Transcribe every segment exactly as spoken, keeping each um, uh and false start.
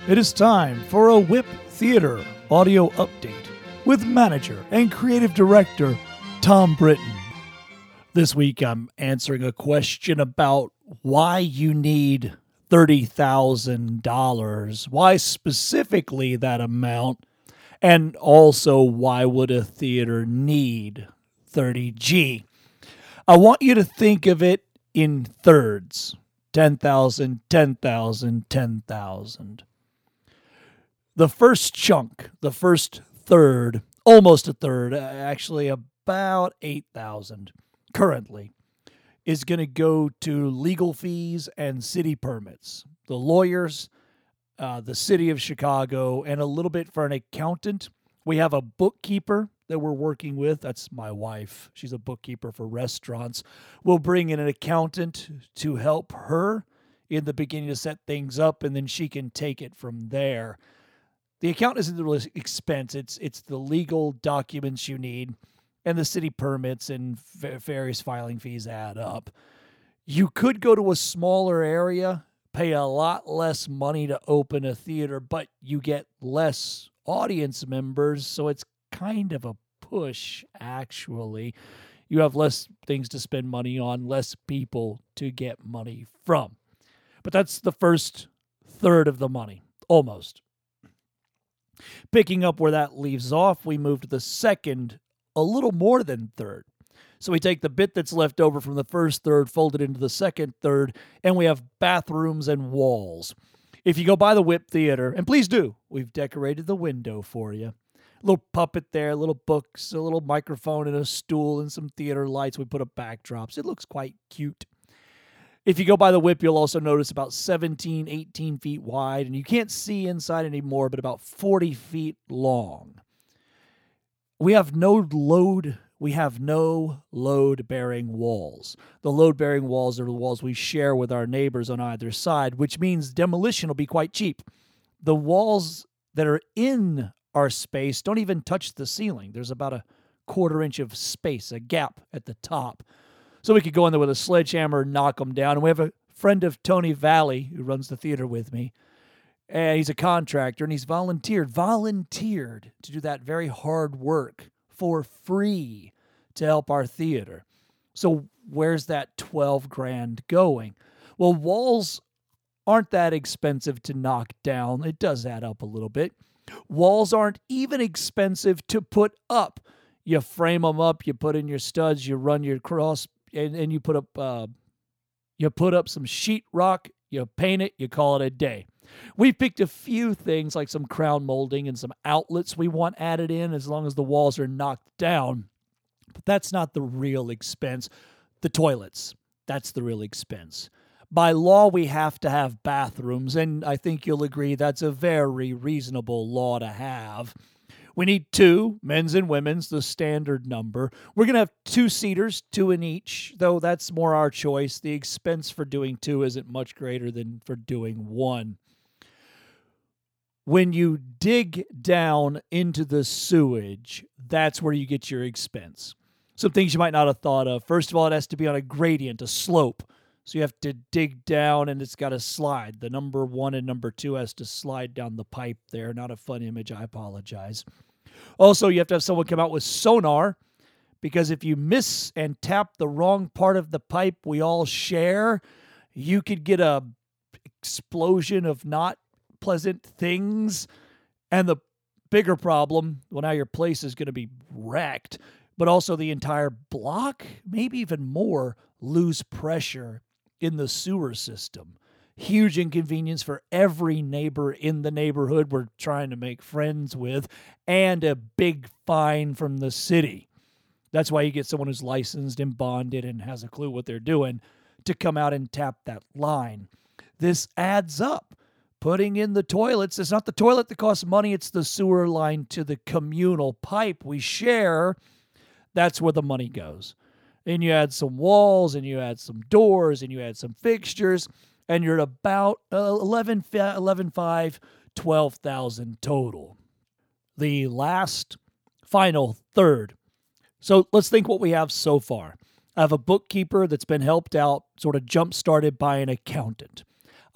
It is time for a Whip Theater audio update with manager and creative director Tom Britton. This week I'm answering a question about why you need thirty thousand dollars, why specifically that amount, and also why would a theater need thirty G. I want you to think of it in thirds. ten thousand, ten thousand, ten thousand. The first chunk, the first third, almost a third, actually about eight thousand currently, is going to go to legal fees and city permits. The lawyers, uh, the city of Chicago, and a little bit for an accountant. We have a bookkeeper that we're working with. That's my wife. She's a bookkeeper for restaurants. We'll bring in an accountant to help her in the beginning to set things up, and then she can take it from there. The account isn't the real expense. It's it's the legal documents you need, and the city permits and v- various filing fees add up. You could go to a smaller area, pay a lot less money to open a theater, but you get less audience members, so it's kind of a push, actually. You have less things to spend money on, less people to get money from. But that's the first third of the money, almost. Picking up where that leaves off, we move to the second, a little more than third. So we take the bit that's left over from the first third, fold it into the second third, and we have bathrooms and walls. If you go by the Whip Theater, and please do, we've decorated the window for you. A little puppet there, little books, a little microphone and a stool and some theater lights. We put up backdrops. It looks quite cute. If you go by the Whip, you'll also notice about seventeen, eighteen feet wide, and you can't see inside anymore, but about forty feet long. We have no load, we have no load-bearing walls. The load-bearing walls are the walls we share with our neighbors on either side, which means demolition will be quite cheap. The walls that are in our space don't even touch the ceiling. There's about a quarter inch of space, a gap at the top. So we could go in there with a sledgehammer and knock them down. And we have a friend of Tony Valley who runs the theater with me. And he's a contractor, and he's volunteered, volunteered to do that very hard work for free to help our theater. So where's that twelve grand going? Well, walls aren't that expensive to knock down. It does add up a little bit. Walls aren't even expensive to put up. You frame them up, you put in your studs, you run your cross, and, and you put up uh, you put up some sheetrock, you paint it, you call it a day. We've picked a few things like some crown molding and some outlets we want added in as long as the walls are knocked down. But that's not the real expense. The toilets, that's the real expense. By law, we have to have bathrooms, and I think you'll agree that's a very reasonable law to have. We need two, men's and women's, the standard number. We're going to have two seaters, two in each, though that's more our choice. The expense for doing two isn't much greater than for doing one. When you dig down into the sewage, that's where you get your expense. Some things you might not have thought of. First of all, it has to be on a gradient, a slope. So you have to dig down, and it's got to slide. The number one and number two has to slide down the pipe there. Not a fun image, I apologize. Also, you have to have someone come out with sonar, because if you miss and tap the wrong part of the pipe we all share, you could get a explosion of not pleasant things. And the bigger problem, well, now your place is going to be wrecked, but also the entire block, maybe even more, lose pressure in the sewer system. Huge inconvenience for every neighbor in the neighborhood we're trying to make friends with, and a big fine from the city. That's why you get someone who's licensed and bonded and has a clue what they're doing to come out and tap that line. This adds up. Putting in the toilets, it's not the toilet that costs money, it's the sewer line to the communal pipe we share. That's where the money goes. And you add some walls, and you add some doors, and you add some fixtures, and you're at about eleven, eleven five, twelve thousand total. The last, final third. So let's think what we have so far. I have a bookkeeper that's been helped out, sort of jump-started by an accountant.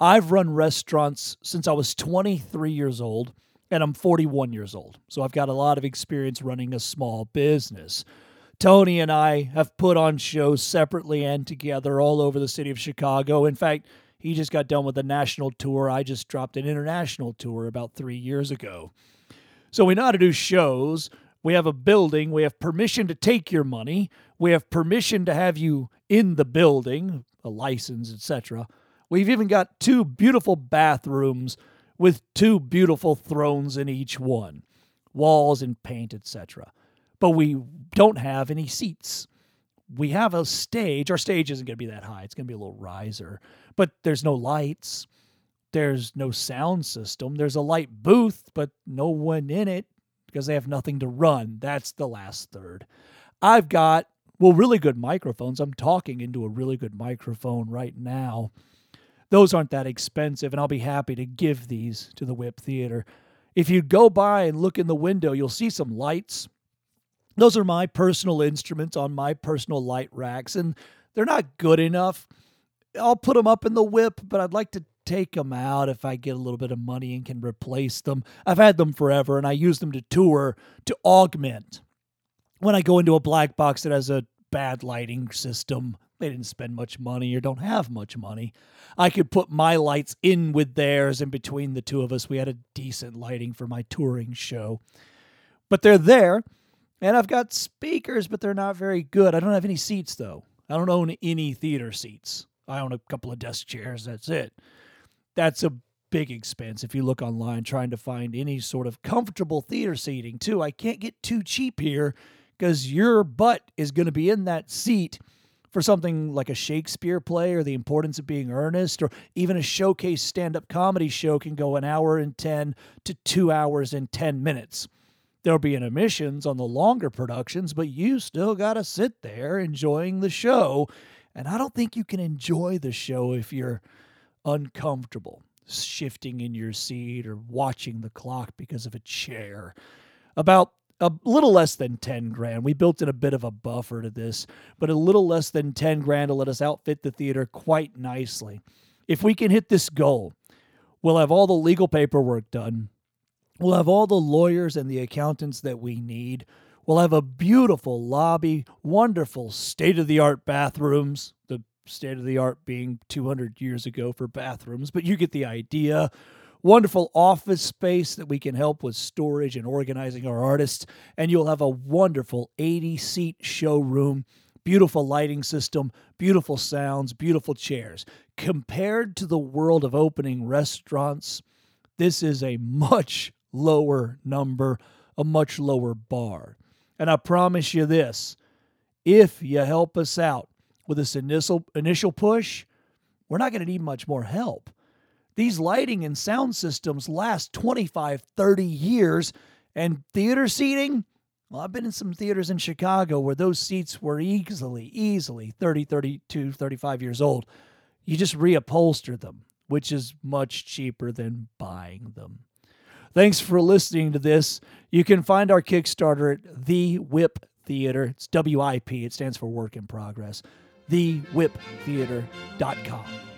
I've run restaurants since I was twenty-three years old, and I'm forty-one years old. So I've got a lot of experience running a small business. Tony and I have put on shows separately and together all over the city of Chicago. In fact, he just got done with a national tour. I just dropped an international tour about three years ago. So we know how to do shows. We have a building. We have permission to take your money. We have permission to have you in the building, a license, et cetera. We've even got two beautiful bathrooms with two beautiful thrones in each one, walls and paint, et cetera. But we don't have any seats. We have a stage. Our stage isn't going to be that high. It's going to be a little riser. But there's no lights. There's no sound system. There's a light booth, but no one in it because they have nothing to run. That's the last third. I've got, well, really good microphones. I'm talking into a really good microphone right now. Those aren't that expensive, and I'll be happy to give these to the Whip Theater. If you go by and look in the window, you'll see some lights. Those are my personal instruments on my personal light racks, and they're not good enough. I'll put them up in the Whip, but I'd like to take them out if I get a little bit of money and can replace them. I've had them forever, and I use them to tour to augment. When I go into a black box that has a bad lighting system, they didn't spend much money or don't have much money, I could put my lights in with theirs, and between the two of us, we had a decent lighting for my touring show. But they're there, and I've got speakers, but they're not very good. I don't have any seats, though. I don't own any theater seats. I own a couple of desk chairs. That's it. That's a big expense if you look online trying to find any sort of comfortable theater seating, too. I can't get too cheap here because your butt is going to be in that seat for something like a Shakespeare play or The Importance of Being Earnest, or even a showcase stand-up comedy show can go an hour and ten to two hours and ten minutes. There'll be an admissions on the longer productions, but you still got to sit there enjoying the show. And I don't think you can enjoy the show if you're uncomfortable, shifting in your seat or watching the clock because of a chair. About a little less than ten grand. We built in a bit of a buffer to this, but a little less than ten grand to let us outfit the theater quite nicely. If we can hit this goal, we'll have all the legal paperwork done. We'll have all the lawyers and the accountants that we need. We'll have a beautiful lobby, wonderful state-of-the-art bathrooms, the state-of-the-art being two hundred years ago for bathrooms, but you get the idea. Wonderful office space that we can help with storage and organizing our artists, and you'll have a wonderful eighty-seat showroom, beautiful lighting system, beautiful sounds, beautiful chairs. Compared to the world of opening restaurants, this is a much lower number, a much lower bar. And I promise you this, if you help us out with this initial, initial push, we're not going to need much more help. These lighting and sound systems last twenty-five, thirty years, and theater seating, well, I've been in some theaters in Chicago where those seats were easily, easily thirty, thirty-two, thirty-five years old. You just reupholster them, which is much cheaper than buying them. Thanks for listening to this. You can find our Kickstarter at The Whip Theater. It's W I P. It stands for Work in Progress. the whip theater dot com.